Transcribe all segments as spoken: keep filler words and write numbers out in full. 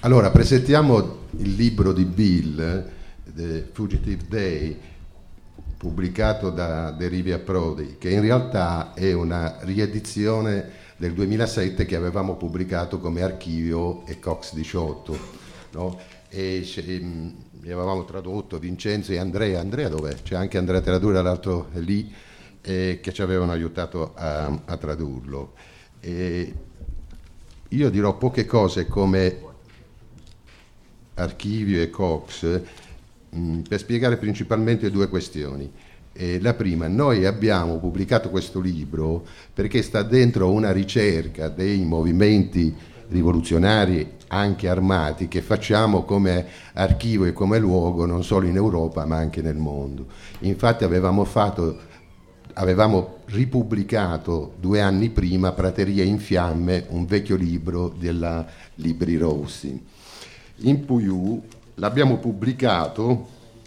Allora, presentiamo il libro di Bill, The Fugitive Day, pubblicato da Derivi Prodi, che in realtà è una riedizione del duemilasette che avevamo pubblicato come Archivio e Cox diciotto, no? E li avevamo tradotto Vincenzo e Andrea. Andrea dov'è? C'è anche Andrea Teradura, l'altro è lì, eh, che ci avevano aiutato a, a tradurlo. E io dirò poche cose come Archivio e Cox mh, per spiegare principalmente due questioni. E la prima, noi abbiamo pubblicato questo libro perché sta dentro una ricerca dei movimenti rivoluzionari anche armati che facciamo come archivio e come luogo non solo in Europa ma anche nel mondo. Infatti avevamo fatto avevamo ripubblicato due anni prima Praterie in fiamme, un vecchio libro della Libri Rossi. In Puyù l'abbiamo pubblicato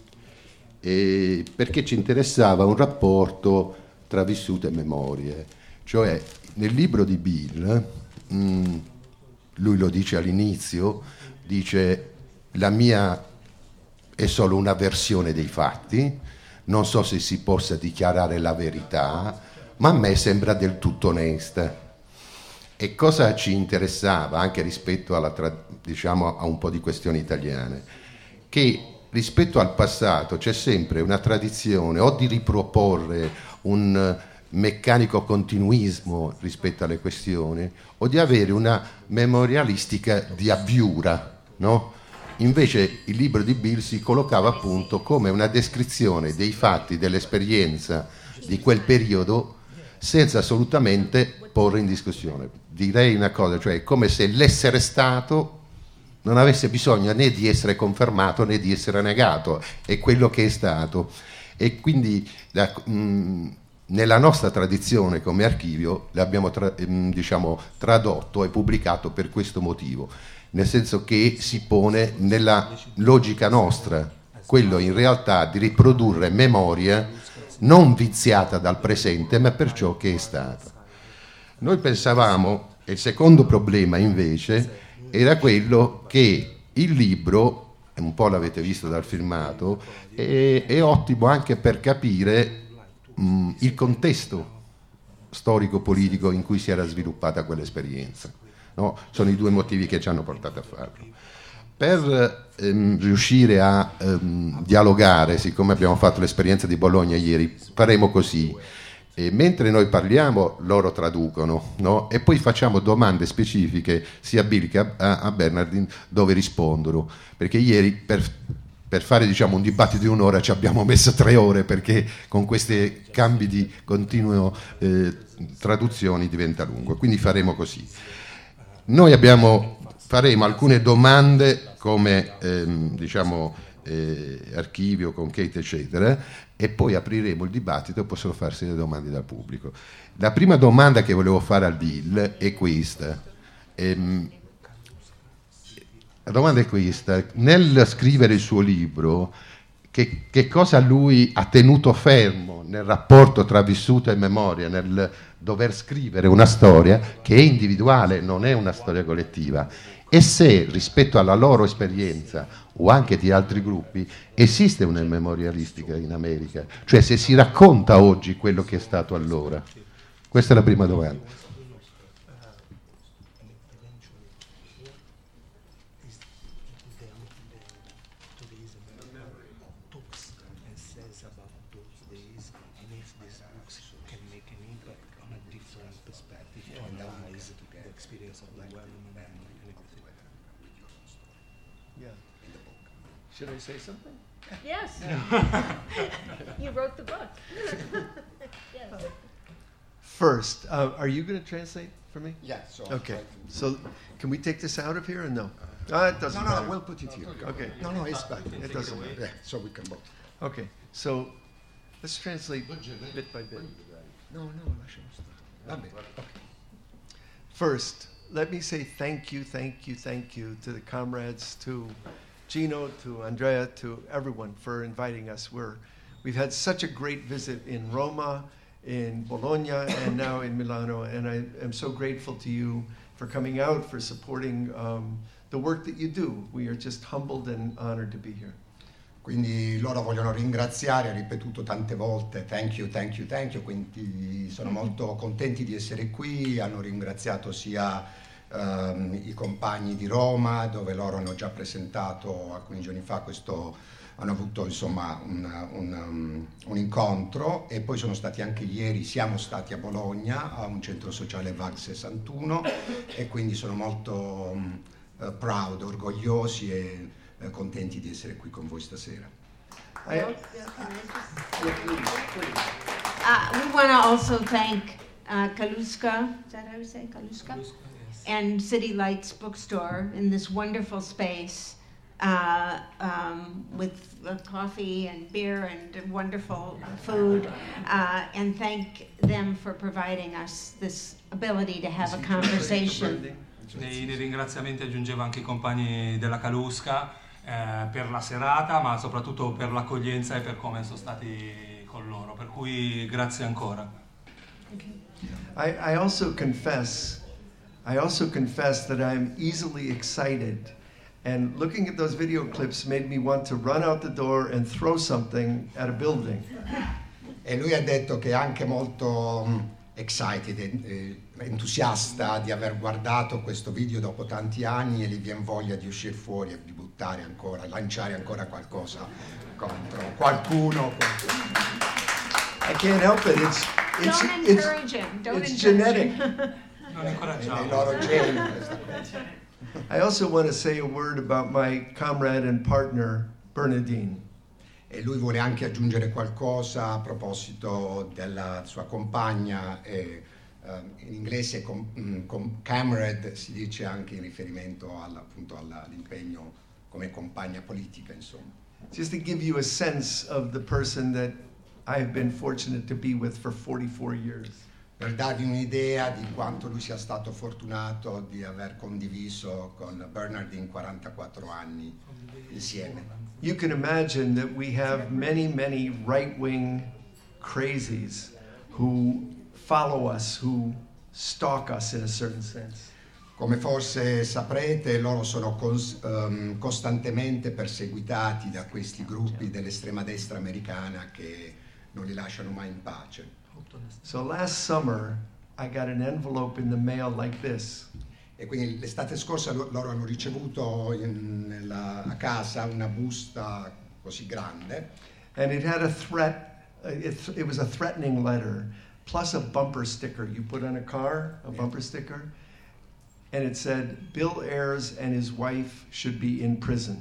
eh, perché ci interessava un rapporto tra vissute e memorie, cioè nel libro di Bill mh, lui lo dice all'inizio, dice la mia è solo una versione dei fatti, non so se si possa dichiarare la verità, ma a me sembra del tutto onesta. E cosa ci interessava anche rispetto alla, diciamo, a un po' di questioni italiane? Che rispetto al passato c'è sempre una tradizione o di riproporre un meccanico continuismo rispetto alle questioni o di avere una memorialistica di avviura, no? Invece il libro di Bill si collocava appunto come una descrizione dei fatti, dell'esperienza di quel periodo senza assolutamente porre in discussione. Direi una cosa, cioè come se l'essere stato non avesse bisogno né di essere confermato né di essere negato, è quello che è stato. E quindi la, mh, nella nostra tradizione come archivio l'abbiamo tra, mh, diciamo, tradotto e pubblicato per questo motivo, nel senso che si pone nella logica nostra, quello in realtà di riprodurre memoria non viziata dal presente, ma per ciò che è stato. Noi pensavamo, e il secondo problema invece, era quello che il libro, un po' l'avete visto dal filmato, è, è ottimo anche per capire mh, il contesto storico-politico in cui si era sviluppata quell'esperienza. No? Sono i due motivi che ci hanno portato a farlo. Per ehm, riuscire a ehm, dialogare, siccome abbiamo fatto l'esperienza di Bologna ieri, faremo così. E mentre noi parliamo, loro traducono, no? E poi facciamo domande specifiche sia a Bill che a, a, a Bernardin dove rispondono. Perché ieri per, per fare diciamo, un dibattito di un'ora ci abbiamo messo tre ore perché con questi cambi di continuo eh, traduzioni diventa lungo. Quindi faremo così. Noi abbiamo, faremo alcune domande come ehm, diciamo eh, archivio con Kate eccetera e poi apriremo il dibattito e possono farsi le domande dal pubblico. La prima domanda che volevo fare al Bill è questa. Ehm, la domanda è questa: nel scrivere il suo libro che, che cosa lui ha tenuto fermo nel rapporto tra vissuto e memoria, nel dover scrivere una storia che è individuale, non è una storia collettiva, e se rispetto alla loro esperienza o anche di altri gruppi esiste una memorialistica in America, cioè se si racconta oggi quello che è stato allora. Questa è la prima domanda. Should I say something? Yes. You wrote the book. Yes. First, uh, are you going to translate for me? Yeah. So okay. So, can we take this out of here or no? Uh, it doesn't no, no, matter. we'll put it here. Okay. No, no, it's fine. It doesn't matter. Yeah, so we can both. Okay. So, let's translate bit by bit. No, no, lasciamo stare. Vabbè. Okay. First, let me say thank you, thank you, thank you to the comrades, to Gino, to Andrea, to everyone for inviting us. We're, we've had such a great visit in Roma, in Bologna, and now in Milano, and I am so grateful to you for coming out, for supporting um, the work that you do. We are just humbled and honored to be here. Quindi loro vogliono ringraziare, ha ripetuto tante volte thank you, thank you, thank you, quindi sono molto contenti di essere qui, hanno ringraziato sia um, i compagni di Roma, dove loro hanno già presentato alcuni giorni fa questo, hanno avuto insomma un, un, um, un incontro, e poi sono stati anche ieri, siamo stati a Bologna a un centro sociale V A G sessantuno, e quindi sono molto um, uh, proud, orgogliosi e uh, contenti di essere qui con voi stasera. I, Bill, Bill, can I just- yeah, please, please. Uh, we want to also thank uh, Kaluska, is that how you say Kaluska? And City Lights Bookstore in this wonderful space uh, um, with uh, coffee and beer and wonderful food, uh, and thank them for providing us this ability to have a conversation. Nei, nei ringraziamenti aggiungevo anche i compagni della Kaluska eh, per la serata, ma soprattutto per l'accoglienza e per come sono stati con loro, per cui grazie ancora. I, I also confess, I also confess that I'm easily excited, and looking at those video clips made me want to run out the door and throw something at a building. E lui ha detto che è anche molto um, excited, eh, entusiasta di aver guardato questo video dopo tanti anni, e gli viene voglia di uscire fuori e di buttare ancora, lanciare ancora qualcosa contro qualcuno. I can't help it. It's it's Don't it's, encourage him. Don't it's encourage genetic. him. Non È nei incoraggiamo. loro geni questa cosa. I also want to say a word about my comrade and partner, Bernadine. E lui vuole anche aggiungere qualcosa a proposito della sua compagna, e, um, in inglese com, mm, com, comrade si dice anche in riferimento alla, appunto alla, all'impegno come compagna politica, insomma. Just to give you a sense of the person that I have been fortunate to be with for forty-four years. Per darvi un'idea di quanto lui sia stato fortunato di aver condiviso con Bernardine quarantaquattro anni insieme. You can imagine that we have many, many right-wing crazies who follow us, who stalk us in a certain sense. Come forse saprete, loro sono cons- um, costantemente perseguitati da questi gruppi dell'estrema destra americana che non li lasciano mai in pace. So last summer, I got an envelope in the mail like this. E quindi l'estate scorsa lo- loro hanno ricevuto in- nella, a casa una busta così grande, And it had a threat, uh, it, it was a threatening letter, plus a bumper sticker you put on a car, a Yeah. bumper sticker. And it said, Bill Ayers and his wife should be in prison.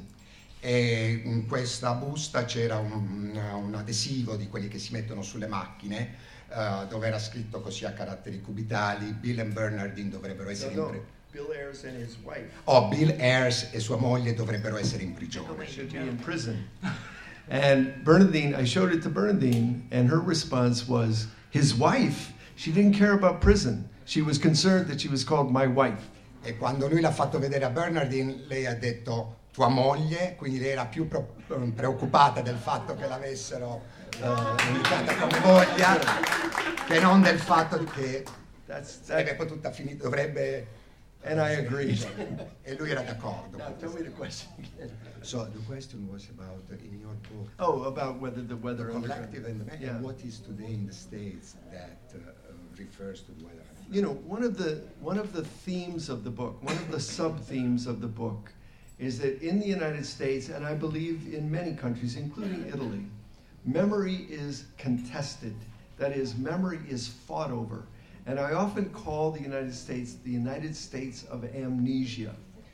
e in questa busta c'era un, un adesivo di quelli che si mettono sulle macchine, eh, dove era scritto così a caratteri cubitali: Bill e Bernardine dovrebbero essere No, in no, prigione. Bill Ayers and his wife Oh, Bill Ayers e sua moglie dovrebbero essere in prigione. should be in prison. And Bernadine, I showed it to Bernadine, and her response was, his wife? She didn't care about prison. She was concerned that she was called my wife. E quando lui l'ha fatto vedere a Bernardine, lei ha detto tua moglie, quindi lei era più pro- preoccupata del fatto che l'avessero eh, indicata come moglie che non del fatto che That's sarebbe that, potuta finire, dovrebbe. and I agreed. E lui era d'accordo. Now tell me the question again. So the question was about uh, in your book, Oh, about whether the the weather collective and, the, Yeah. and what is today in the States that uh, uh, refers to the weather. You know, one of the one of the themes of the book, one of the sub themes of the book, is that in the United States, and I believe in many countries, including Italy, memory is contested. That is, memory is fought over. And I often call the United States the United States of amnesia.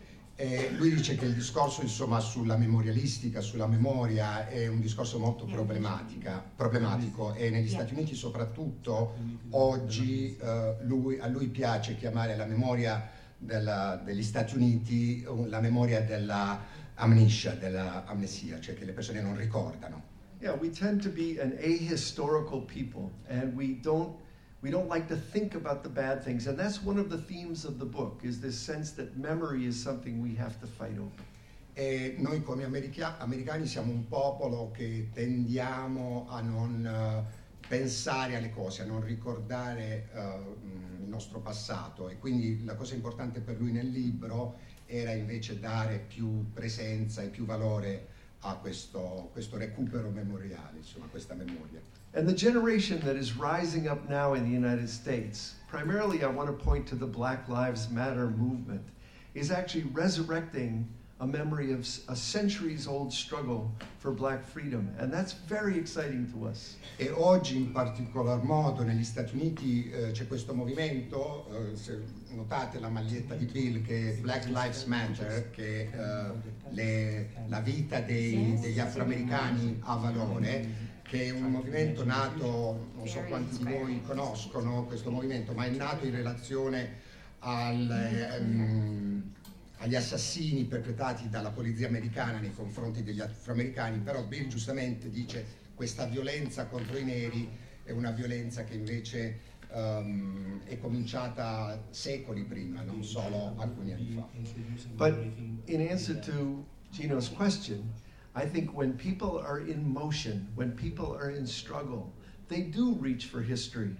E lui dice che il discorso insomma sulla memorialistica, sulla memoria è un discorso molto problematica, problematico, e negli Stati Uniti soprattutto oggi eh, lui, a lui piace chiamare la memoria della, degli Stati Uniti uh, la memoria della amnesia, della amnesia, cioè che le persone non ricordano. Yeah, we tend to be an ahistorical people, and we don't we don't like to think about the bad things, and that's one of the themes of the book, is this sense that memory is something we have to fight over. E noi come america- americani siamo un popolo che tendiamo a non eh, pensare alle cose, a non ricordare eh, il nostro passato, e quindi la cosa importante per lui nel libro era invece dare più presenza e più valore a questo, questo recupero memoriale, insomma, questa memoria. And the generation that is rising up now in the United States, primarily I want to point to the Black Lives Matter movement, is actually resurrecting a memory of a centuries-old struggle for black freedom, and that's very exciting to us. E oggi in particolar modo negli Stati Uniti eh, c'è questo movimento, eh, se notate la maglietta di Bill che è Black Lives Matter, che eh, le, la vita dei, degli afroamericani ha valore, che è un movimento nato, non so quanti di voi conoscono questo movimento, ma è nato in relazione al... Um, agli assassini perpetrati dalla polizia americana nei confronti degli afroamericani, però Bill giustamente dice questa violenza contro i neri è una violenza che invece um, è cominciata secoli prima, non solo alcuni anni fa. But in answer to Gino's question, I think when people are in motion, when people are in struggle, they do reach for history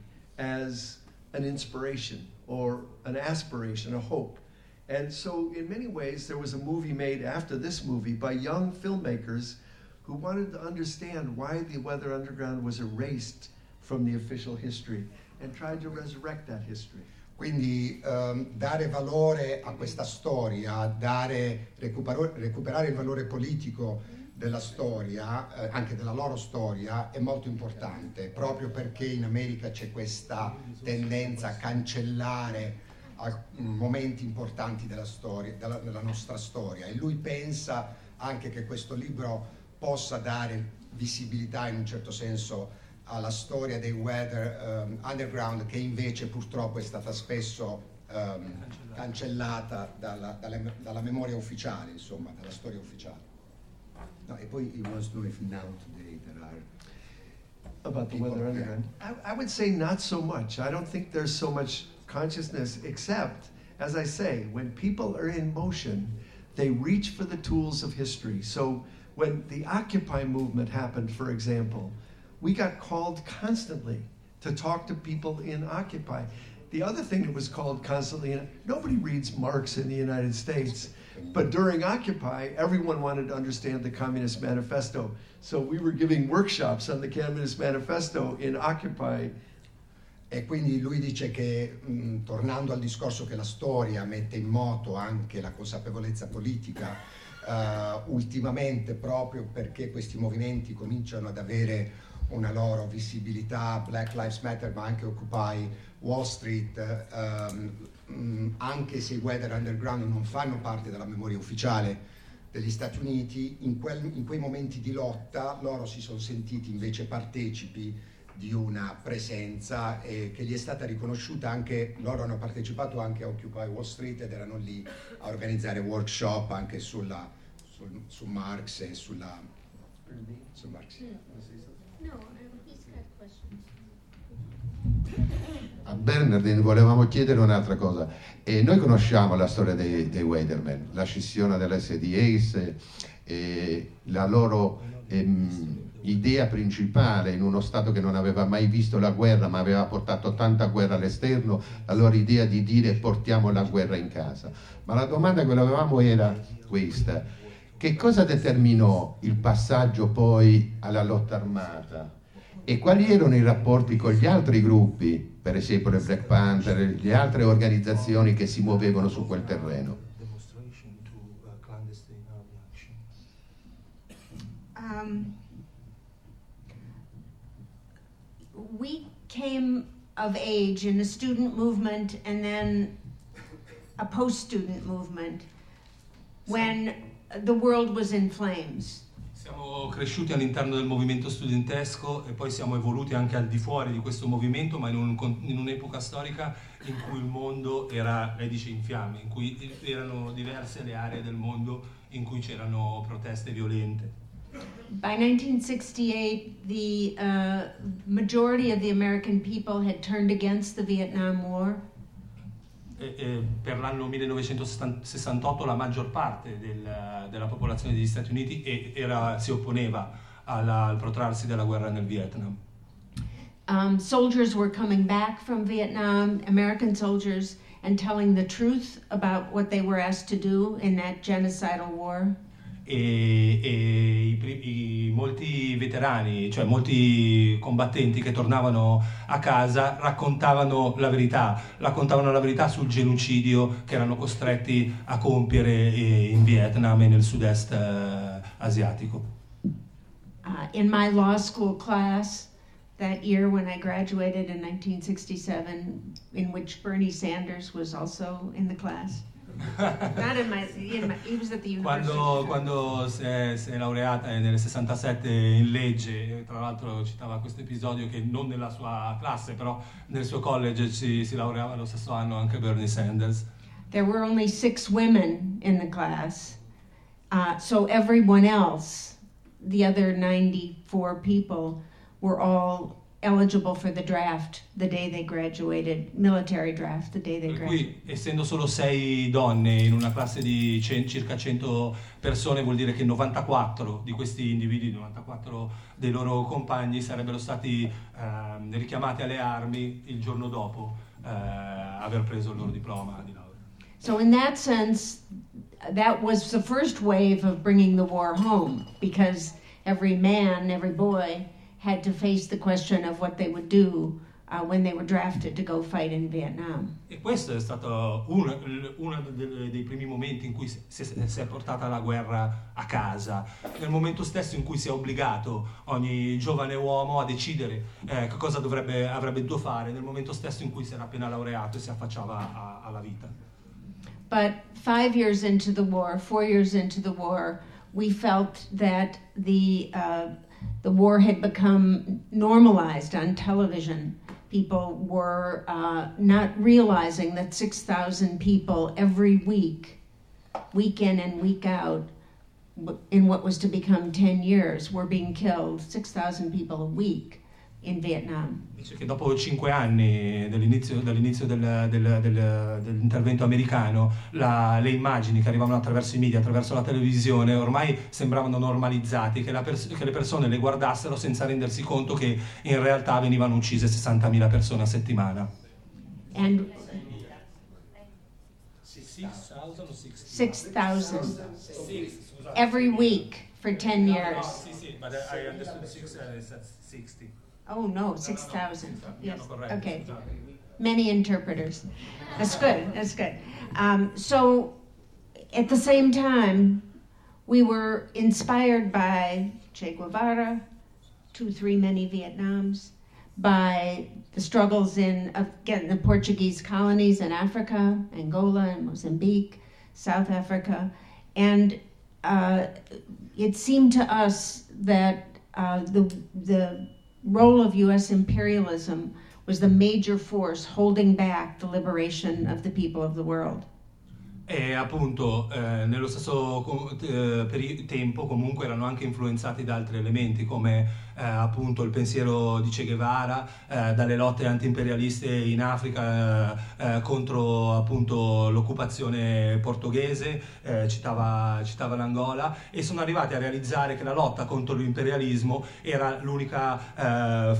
as an inspiration or an aspiration, a hope. And so in many ways there was a movie made after this movie by young filmmakers who wanted to understand why the Weather Underground was erased from the official history and tried to resurrect that history. Quindi um, dare valore a questa storia, dare, recupero, recuperare il valore politico della storia, eh, anche della loro storia, è molto importante, proprio perché in America c'è questa tendenza a cancellare momenti importanti della storia, della, della nostra storia, e lui pensa anche che questo libro possa dare visibilità in un certo senso alla storia dei Weather um, Underground, che invece purtroppo è stata spesso um, cancellata dalla, dalla, dalla memoria ufficiale, insomma, dalla storia ufficiale. No, e poi he wants to know if now today there are about the Weather Underground. I, I would say not so much. I don't think there's so much consciousness, except, as I say, when people are in motion, they reach for the tools of history. So when the Occupy movement happened, for example, we got called constantly to talk to people in Occupy. The other thing that was called constantly, nobody reads Marx in the United States, but during Occupy, everyone wanted to understand the Communist Manifesto. So we were giving workshops on the Communist Manifesto in Occupy. E quindi lui dice che, mh, tornando al discorso che la storia mette in moto anche la consapevolezza politica, uh, ultimamente proprio perché questi movimenti cominciano ad avere una loro visibilità, Black Lives Matter ma anche Occupy Wall Street, um, mh, anche se i Weather Underground non fanno parte della memoria ufficiale degli Stati Uniti, in, quel, in quei momenti di lotta loro si sono sentiti invece partecipi di una presenza eh, che gli è stata riconosciuta. Anche loro hanno partecipato anche a Occupy Wall Street ed erano lì a organizzare workshop anche sulla, sul, su Marx e sulla su Marx. No, he's got questions. A Bernardine volevamo chiedere un'altra cosa. E noi conosciamo la storia dei, dei Weathermen, la scissione dell'S D A's, e la loro ehm, idea principale in uno Stato che non aveva mai visto la guerra ma aveva portato tanta guerra all'esterno, la loro idea di dire portiamo la guerra in casa. Ma la domanda che avevamo era questa: che cosa determinò il passaggio poi alla lotta armata e quali erano i rapporti con gli altri gruppi, per esempio le Black Panther e le altre organizzazioni che si muovevano su quel terreno? Um, we came of age in a student movement and then a post-student movement when the world was in flames. Siamo cresciuti all'interno del movimento studentesco e poi siamo evoluti anche al di fuori di questo movimento, ma in, un, in un'epoca storica in cui il mondo era, lei dice, in fiamme, in cui erano diverse le aree del mondo in cui c'erano proteste violente. By nineteen sixty-eight, the uh, majority of the American people had turned against the Vietnam War. E, e per l'anno millenovecentosessantotto la maggior parte del, della popolazione degli Stati Uniti era, si opponeva alla, al protrarsi della guerra nel Vietnam. Um, soldiers were coming back from Vietnam, American soldiers, and telling the truth about what they were asked to do in that genocidal war. E, e i, i, molti veterani, cioè molti combattenti che tornavano a casa raccontavano la verità, raccontavano la verità sul genocidio che erano costretti a compiere in Vietnam e nel sud-est eh, asiatico. Uh, in my law school class that year when I graduated in nineteen sixty-seven, in which Bernie Sanders was also in the class. Not in my, in my, he was at the university. Quando, quando si, è, si è laureata nel sessantasette in legge, tra l'altro citava questo episodio che non nella sua classe, però nel suo college si, si laureava lo stesso anno anche Bernie Sanders. There were only six women in the class, uh, so everyone else, the other ninety-four people, were all eligible for the draft the day they graduated, military draft the day they per graduated. Cui, essendo solo sei donne in una classe di c- circa cento persone, vuol dire che novantaquattro di questi individui, novantaquattro dei loro compagni sarebbero stati eh, richiamati alle armi il giorno dopo eh, aver preso il loro diploma di laurea. So in that sense, that was the first wave of bringing the war home, because every man, every boy had to face the question of what they would do uh, when they were drafted to go fight in Vietnam. E questo è stato uno, uno dei, dei primi momenti in cui si, si, si è portata la guerra a casa, nel momento stesso in cui si è obbligato ogni giovane uomo a decidere eh, che cosa dovrebbe, avrebbe dovuto fare, nel momento stesso in cui si era appena laureato e si affacciava a, alla vita. But five years into the war, four years into the war, we felt that the uh, the war had become normalized on television. People were uh, not realizing that six thousand people every week, week in and week out, in what was to become ten years, were being killed, six thousand people a week in Vietnam. Dice che dopo cinque anni dall'inizio, dall'inizio del, del, del, dell'intervento americano, la, le immagini che arrivavano attraverso i media, attraverso la televisione, ormai sembravano normalizzati, che, la pers- che le persone le guardassero senza rendersi conto che in realtà venivano uccise sessantamila persone a settimana. And six thousand every week for ten years. Sì, sì, but I understood six uh, sixty. Oh no, six thousand. Yes. No, corretto, Okay. scusate. Many interpreters. That's good. That's good. Um, so, at the same time, we were inspired by Che Guevara, two, three, many Vietnams, by the struggles in, again, the Portuguese colonies in Africa, Angola and Mozambique, South Africa, and uh, it seemed to us that uh, the the role of U S imperialism was the major force holding back the liberation of the people of the world. E appunto eh, nello stesso eh, peri- tempo comunque erano anche influenzati da altri elementi come eh, appunto il pensiero di Che Guevara, eh, dalle lotte anti-imperialiste in Africa eh, eh, contro appunto l'occupazione portoghese, eh, citava, citava l'Angola, e sono arrivati a realizzare che la lotta contro l'imperialismo era l'unica eh,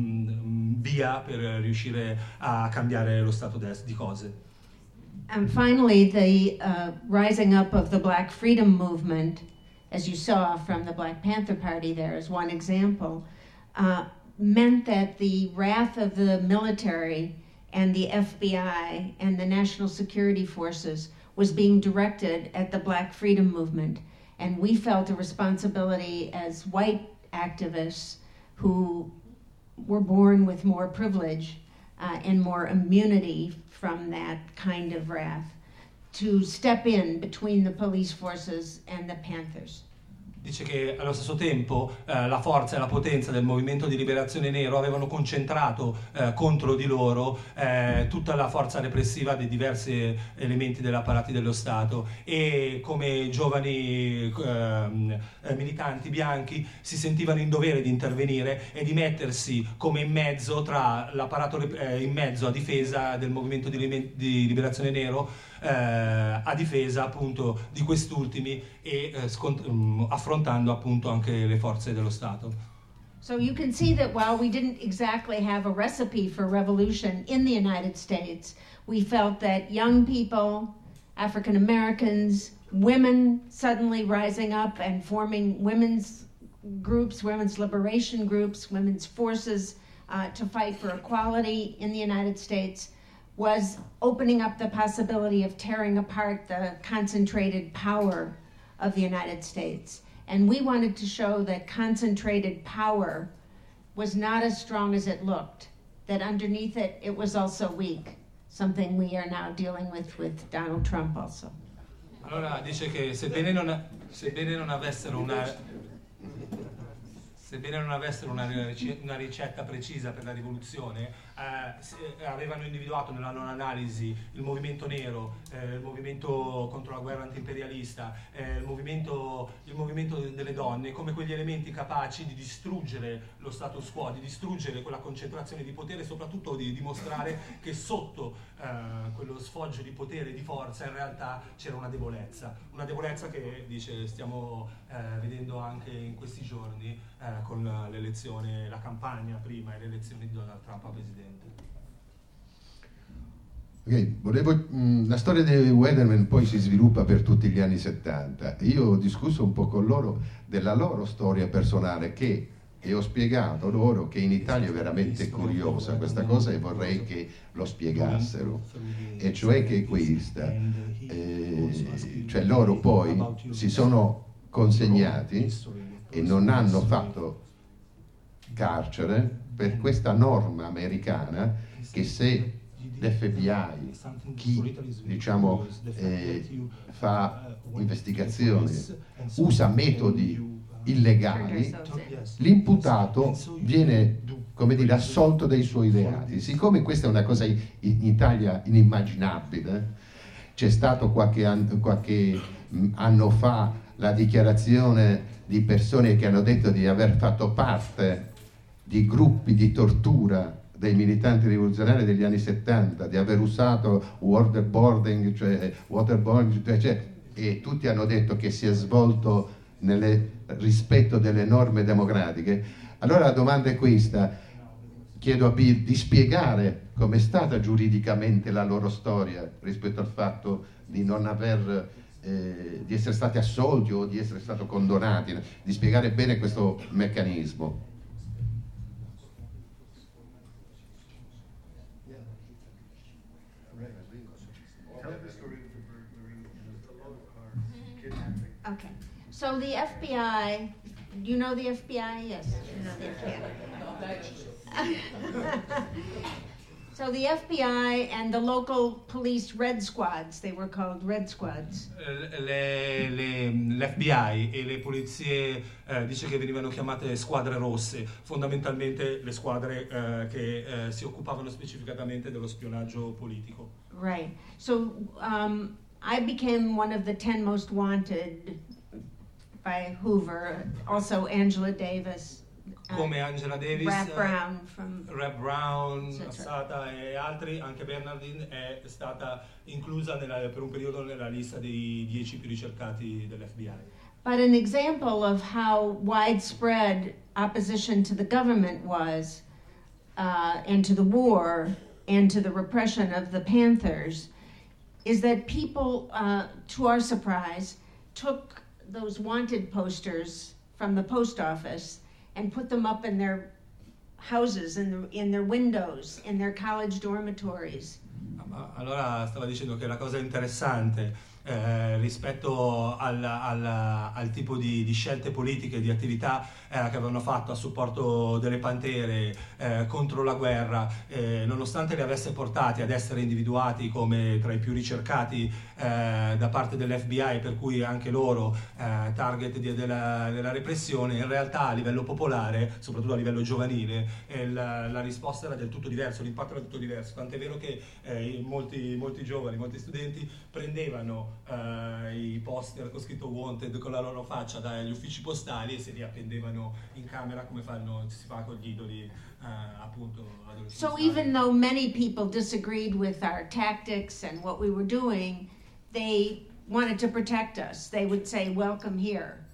via per riuscire a cambiare lo stato di cose. And finally, the uh, rising up of the Black Freedom Movement, as you saw from the Black Panther Party there as one example, uh, meant that the wrath of the military and the F B I and the National Security Forces was being directed at the Black Freedom Movement. And we felt a responsibility as white activists who were born with more privilege uh, and more immunity from that kind of wrath, to step in between the police forces and the Panthers. Dice che allo stesso tempo eh, la forza e la potenza del movimento di liberazione nero avevano concentrato eh, contro di loro eh, tutta la forza repressiva dei diversi elementi dell'apparati dello Stato, e come giovani eh, militanti bianchi si sentivano in dovere di intervenire e di mettersi come in mezzo tra l'apparato eh, in mezzo a difesa del movimento di, li- di liberazione nero, eh, a difesa appunto di quest'ultimi e eh, scont- um, affrontando appunto anche le forze dello Stato. So you can see that while we didn't exactly have a recipe for revolution in the United States, we felt that young people, African Americans, women suddenly rising up and forming women's groups, women's liberation groups, women's forces uh, to fight for equality in the United States was opening up the possibility of tearing apart the concentrated power of the United States. And we wanted to show that concentrated power was not as strong as it looked, that underneath it, it was also weak, something we are now dealing with with Donald Trump also. Allora dice che sebbene non, sebbene non avessero una sebbene non avessero una, una ricetta precisa per la rivoluzione, eh, avevano individuato nella loro analisi il movimento nero, eh, il movimento contro la guerra antiimperialista, eh, il, movimento, il movimento delle donne come quegli elementi capaci di distruggere lo status quo, di distruggere quella concentrazione di potere e soprattutto di dimostrare che sotto eh, quello sfoggio di potere e di forza in realtà c'era una debolezza, una debolezza che dice stiamo eh, vedendo anche in questi giorni eh, con l'elezione, la campagna prima e le elezioni di Donald Trump a presidente. Ok, volevo, mh, la storia dei Weathermen poi si sviluppa per tutti gli anni settanta. Io ho discusso un po' con loro della loro storia personale che, e ho spiegato loro che in Italia è veramente curiosa questa cosa e vorrei che lo spiegassero, e cioè che questa, eh, cioè loro poi si sono consegnati e non hanno fatto carcere per questa norma americana che se l'F B I, chi diciamo eh, fa investigazioni, usa metodi illegali, l'imputato viene, come dire, assolto dei suoi reati. Siccome questa è una cosa in Italia inimmaginabile, c'è stato qualche anno, qualche anno fa la dichiarazione di persone che hanno detto di aver fatto parte di gruppi di tortura dei militanti rivoluzionari degli anni settanta, di aver usato waterboarding, cioè waterboarding, cioè, e tutti hanno detto che si è svolto nel rispetto delle norme democratiche. Allora la domanda è questa: chiedo a Bill di spiegare com'è stata giuridicamente la loro storia rispetto al fatto di non aver eh, di essere stati assolti o di essere stati condonati, di spiegare bene questo meccanismo. Okay, so the F B I, do you know the F B I? Yes, you know the F B I. So the F B I and the local police red squads, they were called red squads. Le, le, L'F B I e le polizie eh, dice che venivano chiamate squadre rosse, fondamentalmente le squadre eh, che eh, si occupavano specificatamente dello spionaggio politico. Right, so um, I became one of the ten most wanted by Hoover, also Angela Davis. Come Angela Davis, Rap Brown, from Rap Brown, Assata e altri, anche Bernardine è stata inclusa nella, per un periodo nella lista dei dieci più ricercati dell'F B I. But an example of how widespread opposition to the government was, uh, and to the war, and to the repression of the Panthers, is that people, uh, to our surprise, took those wanted posters from the post office and put them up in their houses, in, the, in their windows, in their college dormitories. Allora stava dicendo che la cosa interessante eh, rispetto al, al, al tipo di, di scelte politiche, di attività eh, che avevano fatto a supporto delle Pantere eh, contro la guerra, eh, nonostante li avesse portati ad essere individuati come tra i più ricercati eh, da parte dell'F B I, per cui anche loro eh, target di, della, della repressione, in realtà a livello popolare, soprattutto a livello giovanile, eh, la, la risposta era del tutto diversa, l'impatto era tutto diverso, tant'è vero che eh, molti, molti giovani, molti studenti prendevano Uh, i poster con scritto wanted con la loro faccia dagli uffici postali e se li appendevano in camera come fanno, si fa con gli idoli uh, appunto adolescenti. So even though many people disagreed with our tactics and what we were doing, they wanted to protect us. They would say welcome here.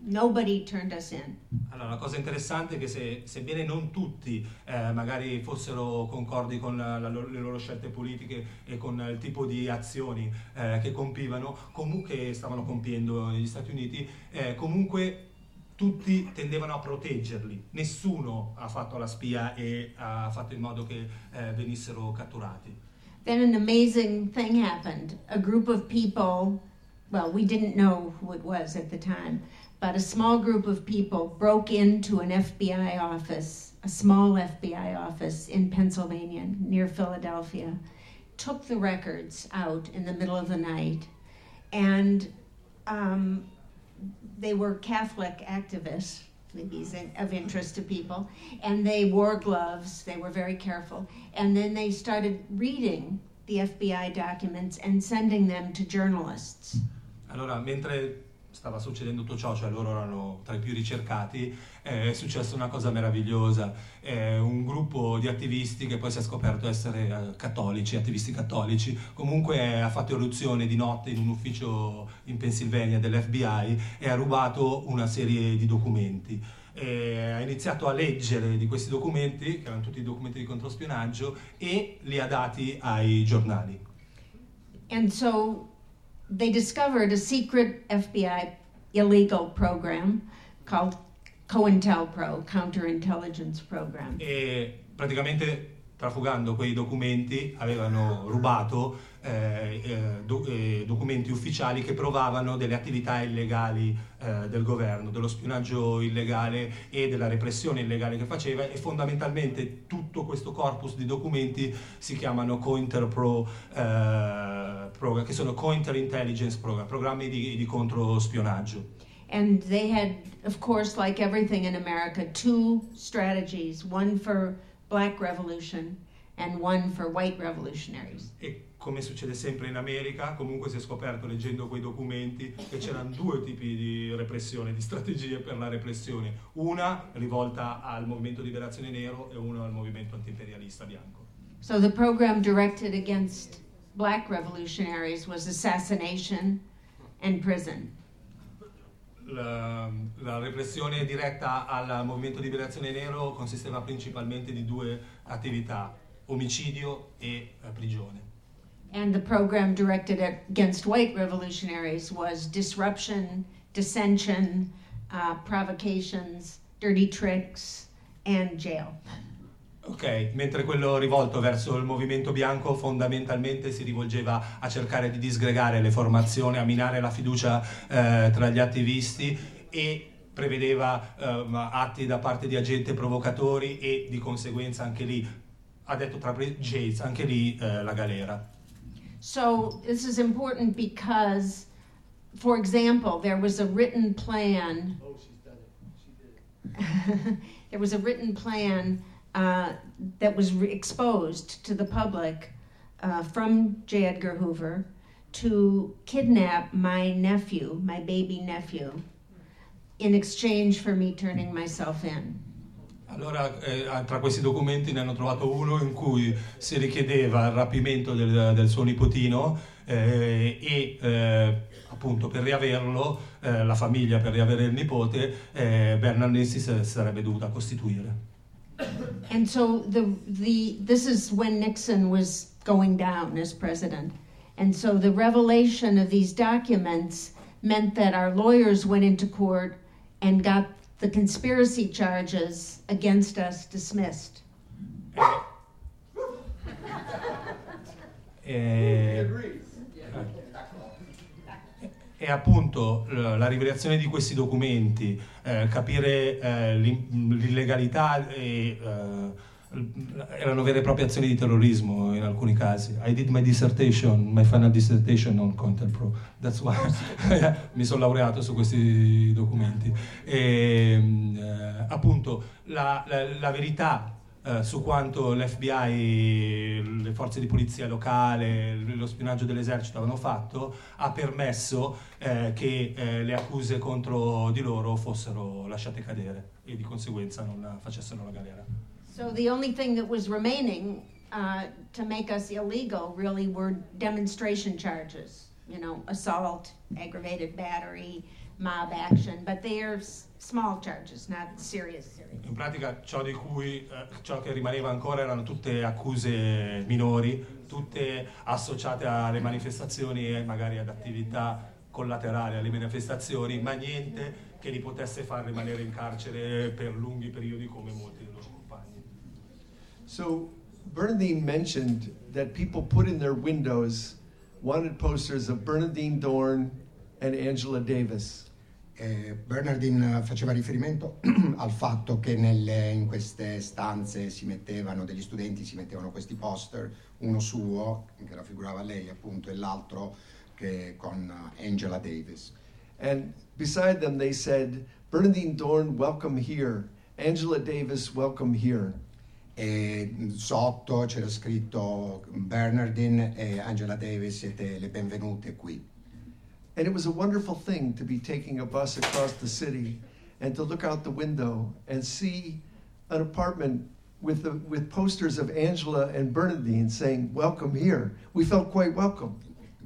Nobody turned us in. Allora, la cosa interessante è che se, sebbene non tutti eh, magari fossero concordi con la, la, le loro scelte politiche e con il tipo di azioni eh, che compivano, comunque stavano compiendo negli Stati Uniti, eh, comunque tutti tendevano a proteggerli. Nessuno ha fatto la spia e ha fatto in modo che eh, venissero catturati. Then an amazing thing happened. A group of people, well, we didn't know who it was at the time, but a small group of people broke into an F B I office, a small F B I office in Pennsylvania, near Philadelphia, took the records out in the middle of the night, and um, they were Catholic activists, maybe is of interest to people, and they wore gloves, they were very careful, and then they started reading the F B I documents and sending them to journalists. Allora, mentre stava succedendo tutto ciò, cioè loro erano tra i più ricercati, eh, è successa una cosa meravigliosa. Eh, un gruppo di attivisti che poi si è scoperto essere eh, cattolici, attivisti cattolici, comunque eh, ha fatto irruzione di notte in un ufficio in Pennsylvania dell'F B I e ha rubato una serie di documenti. E ha iniziato a leggere di questi documenti, che erano tutti documenti di controspionaggio, e li ha dati ai giornali. And so they discovered a secret F B I illegal program called COINTELPRO, Counterintelligence Program. E praticamente, trafugando quei documenti, avevano rubato eh, eh, do, eh, documenti ufficiali che provavano delle attività illegali eh, del governo, dello spionaggio illegale e della repressione illegale che faceva, e fondamentalmente tutto questo corpus di documenti si chiamano COINTELPRO, eh, program, che sono Counterintelligence Program, programmi di, di controspionaggio. And they had, of course, like everything in America, two strategies, one for Black Revolution and one for white revolutionaries. E come succede sempre in America, comunque si è scoperto leggendo quei documenti che c'erano due tipi di repressione, di strategie per la repressione, una rivolta al movimento di liberazione nero e una al movimento antiimperialista bianco. So the program directed against Black revolutionaries was assassination and prison. La, la repressione diretta al movimento di liberazione nero consisteva principalmente di due attività: omicidio e eh, prigione. And the program directed against white revolutionaries was disruption, dissension, uh, provocations, dirty tricks, and jail. Ok, mentre quello rivolto verso il movimento bianco fondamentalmente si rivolgeva a cercare di disgregare le formazioni, a minare la fiducia eh, tra gli attivisti, e prevedeva eh, atti da parte di agenti provocatori e di conseguenza anche lì, ha detto tra Jails, anche lì eh, la galera. So this is important because, for example, there was a written plan. Oh, she's done it. She did it. There was a written plan Uh, that was re- exposed to the public uh, from J. Edgar Hoover to kidnap my nephew, my baby nephew, in exchange for me turning myself in. Allora, eh, tra questi documenti ne hanno trovato uno in cui si richiedeva il rapimento del, del suo nipotino eh, e eh, appunto per riaverlo, eh, la famiglia per riavere il nipote, eh, Bernardeschi si sarebbe dovuta costituire. And so the the this is when Nixon was going down as president. And so the revelation of these documents meant that our lawyers went into court and got the conspiracy charges against us dismissed. E, e appunto la rivelazione di questi documenti, eh, capire eh, l'illegalità e eh, erano vere e proprie azioni di terrorismo in alcuni casi. I did my dissertation, my final dissertation on COINTELPRO, that's why mi sono laureato su questi documenti. E eh, appunto la, la, la verità Uh, su quanto l'F B I, le forze di polizia locale, lo spionaggio dell'esercito avevano fatto, ha permesso eh, che eh, le accuse contro di loro fossero lasciate cadere e di conseguenza non facessero la galera. So the only thing that was remaining uh, to make us illegal really were demonstration charges, you know, assault, aggravated battery, mob action, but they are s- small charges, not serious, serious. In pratica ciò di cui eh, ciò che rimaneva ancora erano tutte accuse minori, tutte associate alle manifestazioni e magari ad attività collaterali alle manifestazioni, ma niente che li potesse far rimanere in carcere per lunghi periodi come molti dei loro compagni. So Bernardine mentioned that people put in their windows wanted posters of Bernardine Dorn and Angela Davis. Eh, Bernardine faceva riferimento al fatto che nelle, in queste stanze si mettevano, degli studenti si mettevano questi poster, uno suo che raffigurava lei appunto e l'altro che con Angela Davis. And beside them they said, Bernardine Dorn, welcome here. Angela Davis, welcome here. E sotto c'era scritto Bernardine e Angela Davis, siete le benvenute qui. And it was a wonderful thing to be taking a bus across the city and to look out the window and see an apartment with the, with posters of Angela and Bernardine saying, welcome here. We felt quite welcome.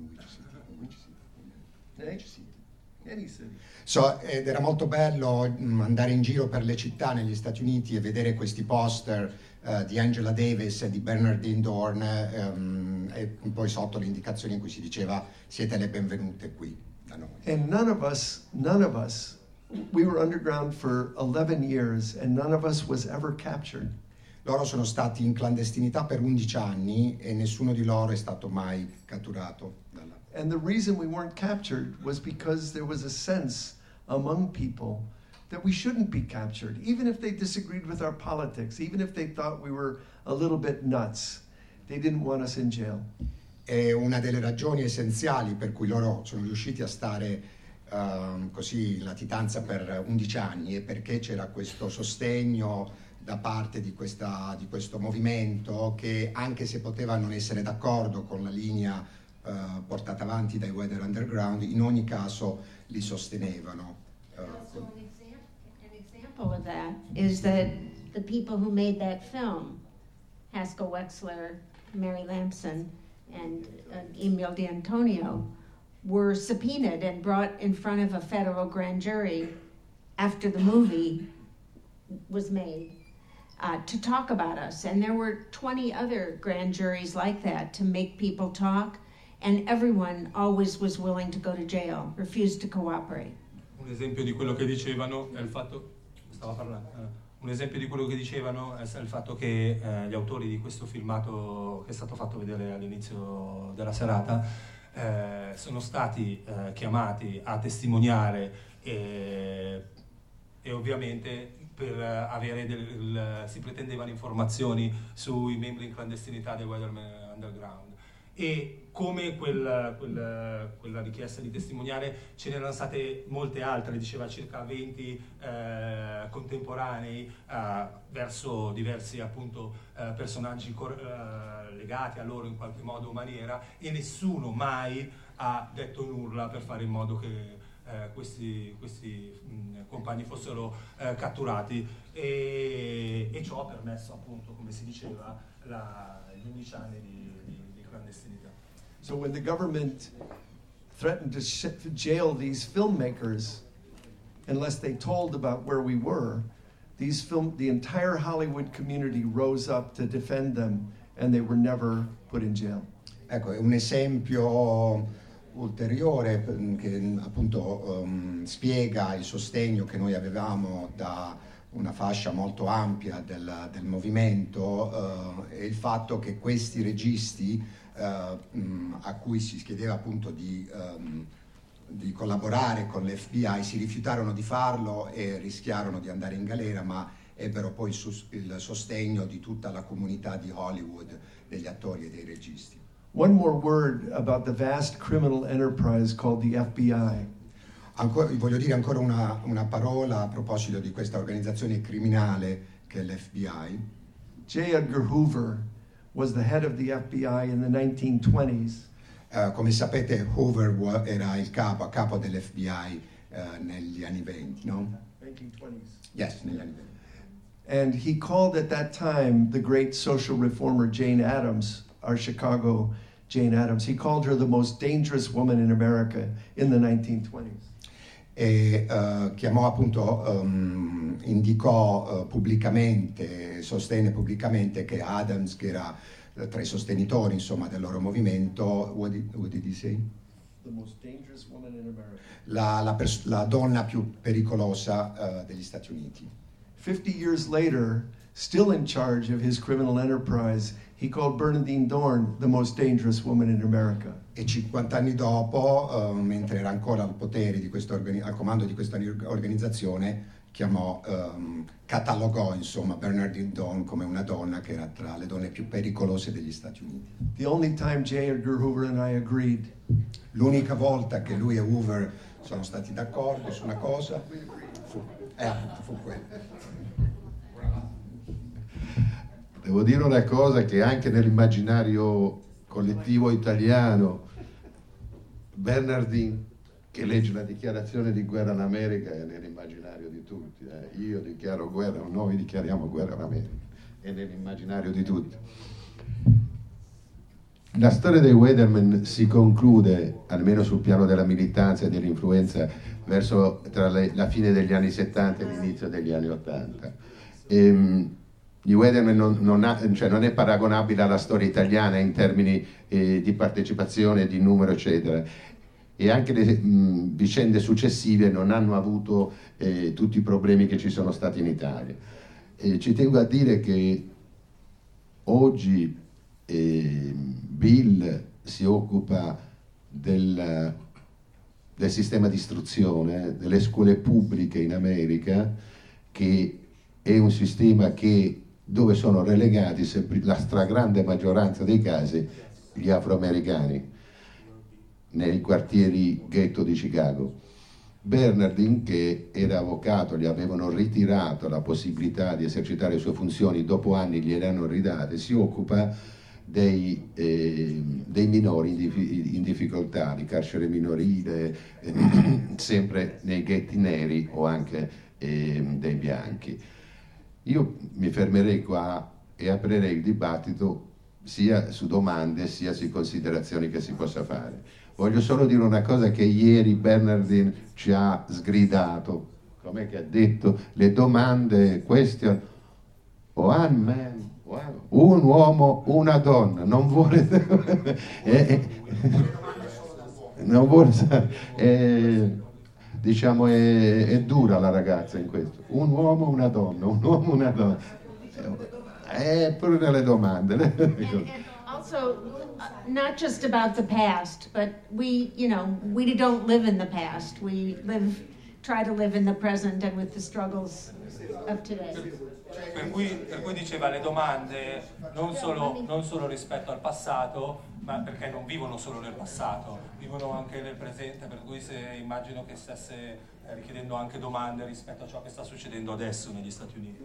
Any city. So, ed era molto bello mh, andare in giro per le città negli Stati Uniti e vedere questi poster uh, di Angela Davis e di Bernardine Dorn um, e poi sotto le indicazioni in cui si diceva siete le benvenute qui da noi. And none of us, none of us, we were underground for eleven years and none of us was ever captured. Loro sono stati in clandestinità per undici anni e nessuno di loro è stato mai catturato. Dalla... And the reason we weren't captured was because there was a sense among people that we shouldn't be captured, even if they disagreed with our politics, even if they thought we were a little bit nuts. They didn't want us in jail. E una delle ragioni essenziali per cui loro sono riusciti a stare uh, così in latitanza per undici anni è perché c'era questo sostegno da parte di, questa, di questo movimento che, anche se poteva non essere d'accordo con la linea uh, portata avanti dai Weather Underground, in ogni caso li sostenevano. Uh, Also, an example, an example of that is that the people who made that film, Haskell Wexler, Mary Lamson, and uh, Emil D'Antonio, were subpoenaed and brought in front of a federal grand jury after the movie was made uh, to talk about us. And there were twenty other grand juries like that to make people talk, and everyone always was willing to go to jail, refused to cooperate. Un esempio di quello che dicevano è il fatto, stavo parlando, eh, un esempio di quello che dicevano è il fatto che eh, gli autori di questo filmato che è stato fatto vedere all'inizio della serata eh, sono stati eh, chiamati a testimoniare e, e ovviamente per avere del, il, si pretendevano informazioni sui membri in clandestinità del Weather Underground. E come quel, quel, quella richiesta di testimoniare ce n'erano state molte altre, diceva circa venti eh, contemporanei eh, verso diversi appunto eh, personaggi cor- eh, legati a loro in qualche modo o maniera, e nessuno mai ha detto nulla per fare in modo che eh, questi, questi mh, compagni fossero eh, catturati, e, e ciò ha permesso appunto, come si diceva, la, gli undici anni di, di clandestinità. So when the government threatened to sh- jail these filmmakers unless they told about where we were, these film, the entire Hollywood community rose up to defend them, and they were never put in jail. Ecco, è un esempio ulteriore che appunto um, spiega il sostegno che noi avevamo da una fascia molto ampia del, del movimento uh, e il fatto che questi registi uh, mh, a cui si chiedeva appunto di, um, di collaborare con l'F B I si rifiutarono di farlo e rischiarono di andare in galera, ma ebbero poi sus- il sostegno di tutta la comunità di Hollywood, degli attori e dei registi. One more word about the vast criminal enterprise called the F B I. Ancora, voglio dire ancora una, una parola a proposito di questa organizzazione criminale che è l'F B I. J. Edgar Hoover was the head of the F B I in the nineteen twenties. Uh, come sapete, Hoover era il capo, a capo dell'F B I uh, negli anni venti, no? nineteen twenties. Yes, negli anni venti. And he called at that time the great social reformer Jane Addams, our Chicago Jane Addams. He called her the most dangerous woman in America in the nineteen twenties. e uh, chiamò appunto, um, indicò uh, pubblicamente, sostenne pubblicamente che Adams, che era uh, tra i sostenitori insomma del loro movimento, what did, what did he say? The most dangerous woman in America. La, la, pers- la donna più pericolosa uh, degli Stati Uniti. Fifty years later, still in charge of his criminal enterprise, he called Bernadine Dorn the most dangerous woman in America. E cinquanta anni dopo, uh, mentre era ancora al potere di questa organi- al comando di questa organizzazione, chiamò, um, catalogò insomma Bernadine Dorn come una donna che era tra le donne più pericolose degli Stati Uniti. The only time J. Edgar Hoover and I agreed. L'unica volta che lui e Hoover sono stati d'accordo su una cosa fu, eh, appunto, fu quella. Devo dire una cosa, che anche nell'immaginario collettivo italiano, Bernardine che legge la dichiarazione di guerra all'America è nell'immaginario di tutti. Eh. Io dichiaro guerra, noi dichiariamo guerra all'America, è nell'immaginario di tutti. La storia dei Weathermen si conclude, almeno sul piano della militanza e dell'influenza, verso tra le, la fine degli anni settanta e l'inizio degli anni ottanta. Ehm, Gli Weathermen non, non, ha, cioè non è paragonabile alla storia italiana in termini eh, di partecipazione, di numero, eccetera. E anche le mh, vicende successive non hanno avuto eh, tutti i problemi che ci sono stati in Italia. E ci tengo a dire che oggi eh, Bill si occupa del, del sistema di istruzione, delle scuole pubbliche in America, che è un sistema che dove sono relegati sempre, la stragrande maggioranza dei casi, gli afroamericani nei quartieri ghetto di Chicago. Bernardine, che era avvocato, gli avevano ritirato la possibilità di esercitare le sue funzioni, dopo anni gliele hanno ridate, si occupa dei, eh, dei minori in, dif- in difficoltà, di carcere minorile, eh, sempre nei ghetti neri o anche eh, dei bianchi. Io mi fermerei qua e aprirei il dibattito sia su domande sia su considerazioni che si possa fare. Voglio solo dire una cosa che ieri Bernardine ci ha sgridato, com'è che ha detto, le domande, question, one man, one, un uomo, una donna, non vuole, eh, non vuole, eh, diciamo è, è dura la ragazza in questo, un uomo, una donna, un uomo, una donna, eh, pure nelle domande. Also, uh, not just about the past, but we, you know, we don't live in the past. We live, try to live in the present and with the struggles of today. Per cui, per cui diceva le domande non solo, non solo rispetto al passato, ma perché non vivono solo nel passato, vivono anche nel presente, per cui se immagino che stesse richiedendo anche domande rispetto a ciò che sta succedendo adesso negli Stati Uniti.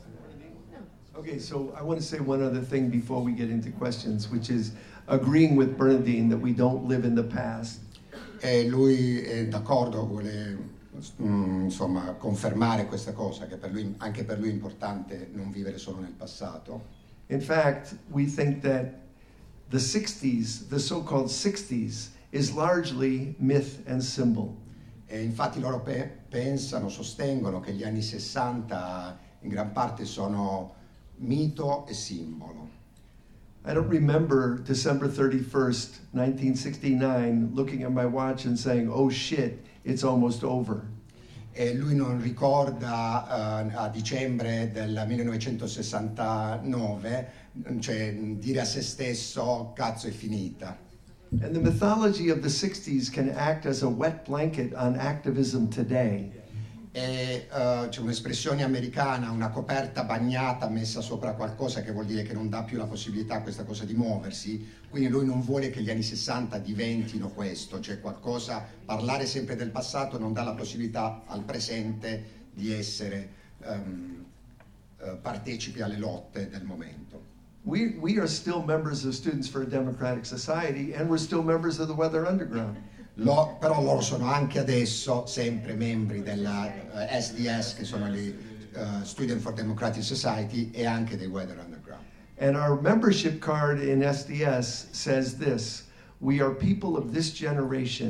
Okay, so I want to say one other thing before we get into questions, which is agreeing with Bernardine that we don't live in the past. E lui è d'accordo, vuole mm, insomma confermare questa cosa, che per lui, anche per lui è importante non vivere solo nel passato. In fact, we think that the sixties, the so-called sixties, is largely myth and symbol. E infatti loro pe- pensano, sostengono che gli anni sessanta in gran parte sono mito e simbolo. I don't remember December thirty-first, nineteen sixty-nine, looking at my watch and saying, oh shit, it's almost over. E lui non ricorda uh, a dicembre del millenovecentosessantanove, cioè dire a se stesso, cazzo è finita. And the mythology of the sixties can act as a wet blanket on activism today. E uh, c'è un'espressione americana, una coperta bagnata messa sopra qualcosa, che vuol dire che non dà più la possibilità a questa cosa di muoversi, quindi lui non vuole che gli anni sessanta diventino questo, cioè qualcosa, parlare sempre del passato non dà la possibilità al presente di essere um, uh, partecipi alle lotte del momento. We, we are still members of Students for a Democratic Society, and we're still members of the Weather Underground. Lo, però loro sono anche adesso sempre membri della uh, S D S, che sono gli uh, Student for Democratic Society, e anche dei Weather Underground. And our membership card in S D S says this: we are people of this generation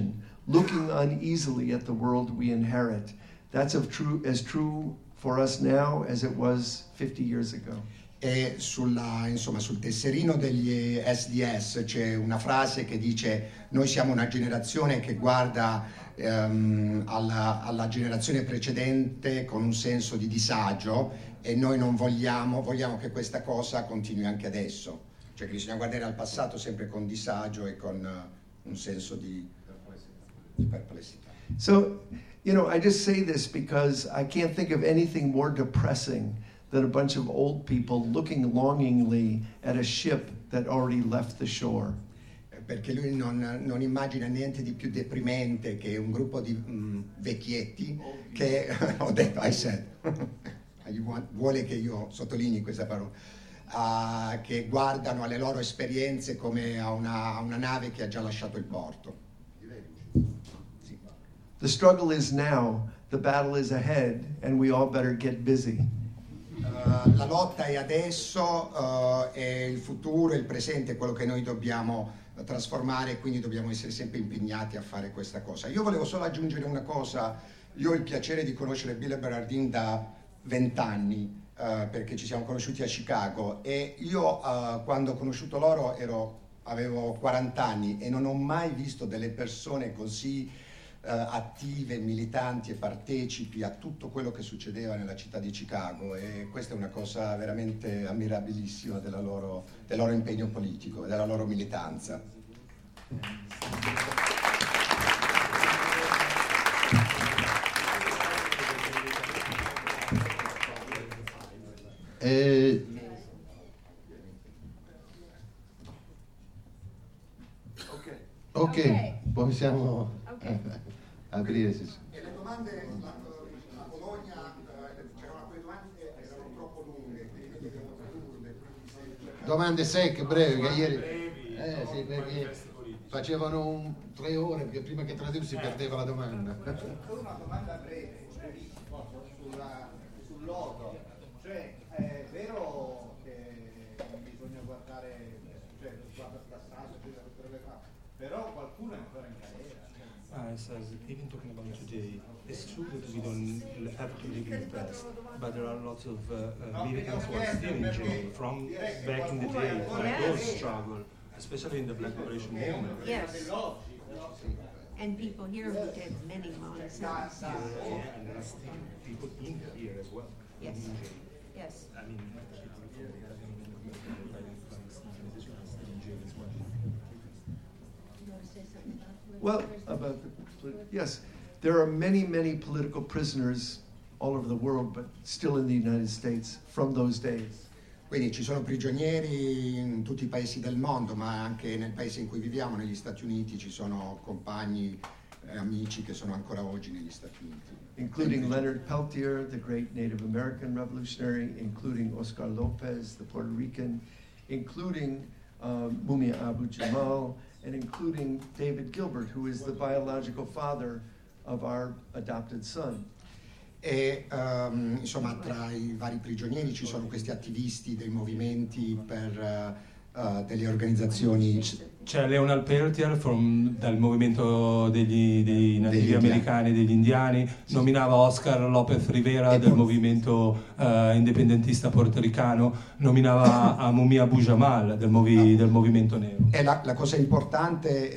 looking uneasily at the world we inherit. That's of true, as true for us now as it was fifty years ago. E sulla, insomma, sul tesserino degli S D S c'è una frase che dice: noi siamo una generazione che guarda ehm, alla, alla generazione precedente con un senso di disagio, e noi non vogliamo, vogliamo che questa cosa continui anche adesso, cioè che bisogna guardare al passato sempre con disagio e con uh, un senso di, di perplessità. So, you know, I just say this because I can't think of anything more depressing than a bunch of old people looking longingly at a ship that already left the shore. Perché lui non, non immagina niente di più deprimente che un gruppo di mm, vecchietti che, ho detto, I said, vuole che io sottolinei questa parola, uh, che guardano alle loro esperienze come a una, a una nave che ha già lasciato il porto. Sì. The struggle is now, the battle is ahead, and we all better get busy. Uh, la lotta è adesso, uh, e il futuro, il presente è quello che noi dobbiamo trasformare, e quindi dobbiamo essere sempre impegnati a fare questa cosa. Io volevo solo aggiungere una cosa: io ho il piacere di conoscere Bill e Bernardine da vent'anni, uh, perché ci siamo conosciuti a Chicago, e io uh, quando ho conosciuto loro ero, avevo quaranta anni e non ho mai visto delle persone così Uh, attive, militanti e partecipi a tutto quello che succedeva nella città di Chicago, e questa è una cosa veramente ammirabilissima della loro, del loro impegno politico e della loro militanza. Eh, Okay. ok, Ok. possiamo Okay. aprire. Sì. E le domande, la, la Polonia, eh, c'erano alcune domande che erano troppo lunghe, quindi dobbiamo tradurle. Domande secche, brevi, che ieri eh, sì, perché facevano un, tre ore, perché prima che tradursi si perdeva la domanda. Solo una domanda breve, sulla, sul logo, cioè è vero che bisogna guardare, cioè lo sguardo stassato, però qualcuno è ancora in carriera. Uh, it says, even talking about today, it's true that we don't have to live in the past, but there are lots of uh, uh, militants who are still in jail from back in the day, for Yes. those struggle, especially in the Black Liberation Movement. Yes. And people here who did many long sentences. Yeah, and there are still people in here as well. Yes. In jail. Yes. I mean, in jail as well. You want to say something about it? Well, about the, yes, there are many, many political prisoners all over the world, but still in the United States from those days. Quindi ci sono prigionieri in tutti i paesi del mondo, ma anche nel paese in cui viviamo, negli Stati Uniti, ci sono compagni e amici che sono ancora oggi negli Stati Uniti. Including Leonard Peltier, the great Native American revolutionary, including Oscar Lopez, the Puerto Rican, including um, Mumia Abu-Jamal, and including David Gilbert, who is the biological father of our adopted son. E um, insomma, tra i vari prigionieri ci sono questi attivisti dei movimenti per uh, uh, delle organizzazioni. C'è Leonard Peltier from, dal movimento degli, dei nativi Degli americani, degli indiani, nominava Oscar Lopez Rivera E del poi- movimento uh, indipendentista portoricano, nominava a Mumia Abu-Jamal del, movi, del movimento nero. E la, la cosa importante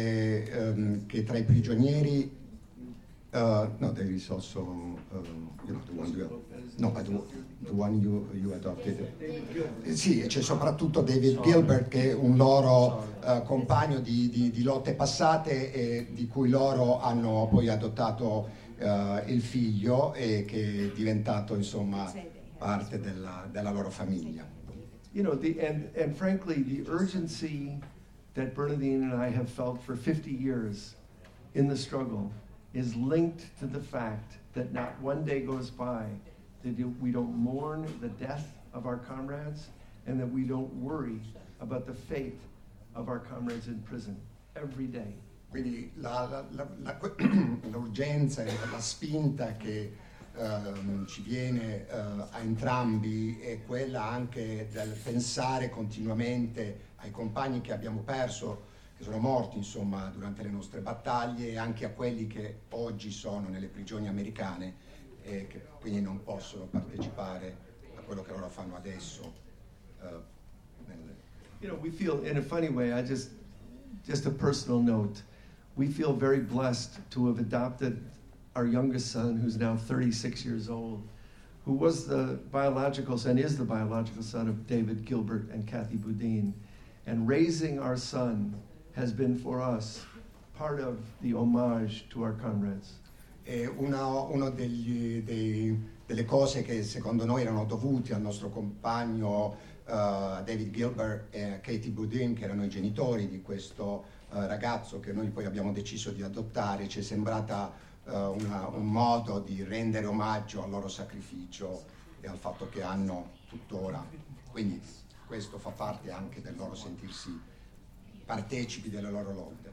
è um, che tra i prigionieri, uh, no, there is also um, you know, the one you, no, but the, the one you, you adopted. Eh, Sì, c'è soprattutto David Gilbert, che è un loro uh, compagno di, di, di lotte passate, e di cui loro hanno poi adottato uh, il figlio, e che è diventato insomma parte della, della loro famiglia. You know, the, and, and frankly, the urgency that Bernadine and I have felt for fifty years in the struggle is linked to the fact that not one day goes by that you- we don't mourn the death of our comrades, and that we don't worry about the fate of our comrades in prison every day. Quindi la, la, la, la, l'urgenza e la spinta che ehm, ci viene eh, a entrambi è quella anche del pensare continuamente ai compagni che abbiamo perso che sono morti insomma durante le nostre battaglie, e anche a quelli che oggi sono nelle prigioni americane e che quindi non possono partecipare a quello che loro fanno adesso. Uh, nel... You know, we feel, in a funny way, I just, just a personal note, we feel very blessed to have adopted our youngest son, who's now thirty-six years old, who was the biological and is the biological son of David Gilbert and Kathy Boudin. And raising our son has been for us part of the homage to our comrades. E una uno degli, dei, delle cose che secondo noi erano dovute al nostro compagno uh, David Gilbert e Katie Boudin, che erano i genitori di questo uh, ragazzo che noi poi abbiamo deciso di adottare, ci è sembrata uh, una, un modo di rendere omaggio al loro sacrificio e al fatto che hanno tuttora. Quindi questo fa parte anche del loro sentirsi partecipi delle loro lotte.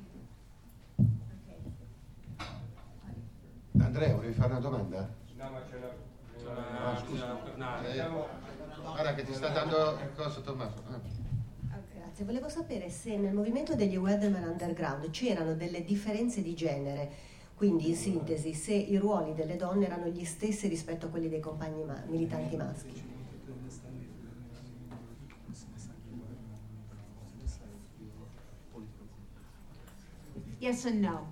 Andrea, volevi fare una domanda? No, ma c'è la... Ah, scusa. Eh, guarda che ti sta dando cosa, Tommaso. Ah. Grazie, volevo sapere se nel movimento degli Weatherman Underground c'erano delle differenze di genere, quindi in sintesi se i ruoli delle donne erano gli stessi rispetto a quelli dei compagni ma- militanti maschi. Yes and no.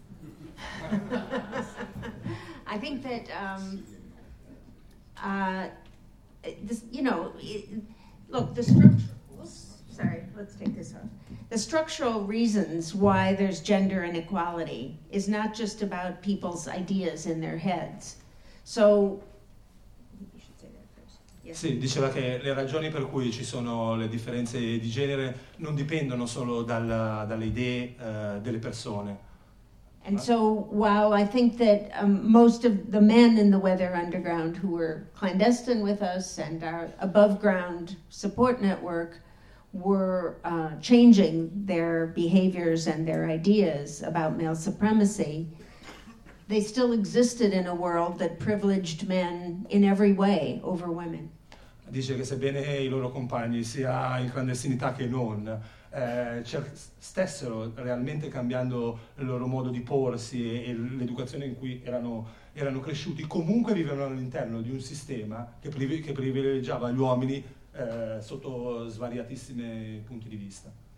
I think that um, uh, this, you know, it, look, the structural. Sorry, let's take this off. The structural reasons why there's gender inequality is not just about people's ideas in their heads. So. You should say that first. Yes. Sì, diceva che le ragioni per cui ci sono le differenze di genere non dipendono solo dalla, dalle idee uh, delle persone. And so while I think that um, most of the men in the Weather Underground who were clandestine with us and our above ground support network were uh, changing their behaviors and their ideas about male supremacy, they still existed in a world that privileged men in every way over women. Dice che sebbene i loro compagni, sia in clandestinità che non, eh, stessero realmente cambiando il loro modo di porsi e, e l'educazione in cui erano, erano cresciuti, comunque vivevano all'interno di un sistema che, privi- che privilegiava gli uomini eh, sotto svariatissimi punti di vista.